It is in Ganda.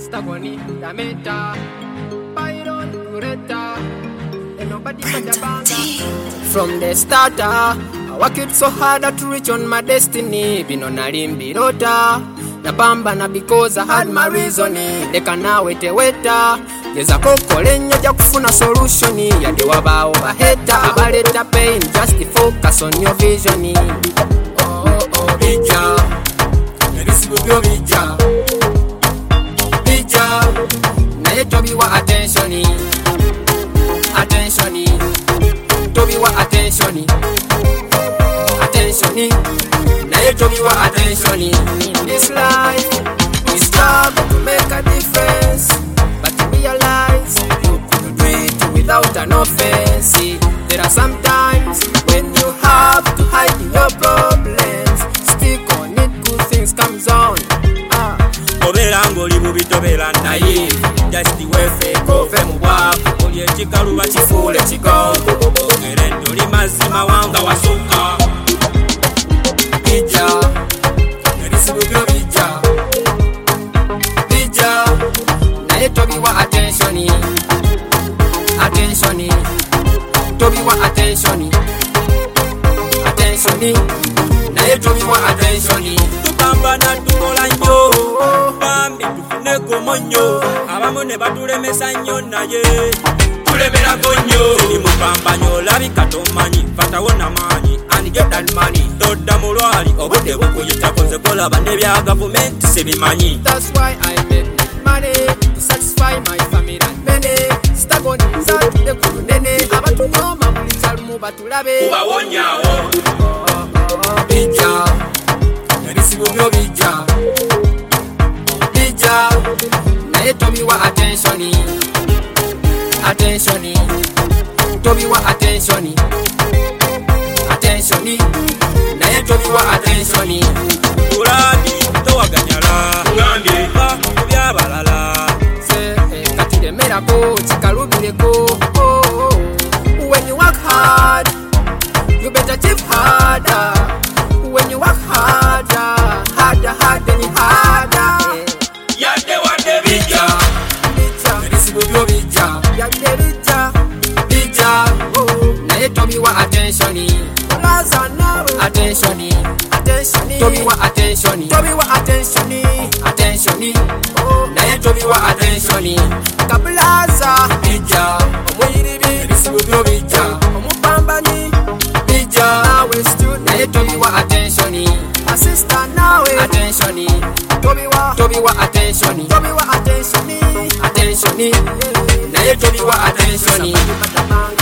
Stagoni, Dameta, Byron, Kureta, and nobody but the banda. From the starter, I worked so hard to reach on my destiny. Been on a limbirota, na bamba na because I had my reasoning. They can now wait. There's a coco lenya ja kufuna solution. Ya de waba overhater, abaleta pain. Just focus on your vision. Bija, nerisi bubyo bija. Na ye tobi wa attention, tobi wa attention, na ye tobi wa attention. In this life, we struggle to make a difference, but to realize you could do it without an offense. There are some times when you have to hide your problems. Stick on it, good things comes on. Obelangoli bubitobela naye just wefe kove mubwafu oli ekikaluba kifuule kigongo ogere ndoli mazima wanga wasuka bija nerisibugo bija naye tobi wa attention tobi wa attention naye tobi wa attention. Tupambana tukola nnyo bambi tufune komonyo abamu ne batulemesa nnyo naye tulemerako nnyo ni mupambanyo olabika tomanyi fatawo namaanyi and get that money todda mulwali obudde bukuyitako nze kolaba ne bya gavumenti sebimanyi. That's why I make money to satisfy my family and many. Stagoni nzatudde ku lunene abatunyoma buli kyalumu batulabe kubawonyaawo bija nerisibugo bija naye tobi wa attention tobi wa attention naye tobi wa attention. Ulabi towaganyala ngambye kubyabalala kati lemerako kikalubireko. When you work hard you better achieve harder. When you work harder then you harder. Yadde wadde bija nerisibugo bija naye tobi wa attention tobi wa attention naye tobi wa attention. Kabulaza bija omuyiribi nerisibugo bija omupambanyi bija nawe stu naye tobi wa attention. Assistant nawe attention tobi wa attention naye tobi wa attention.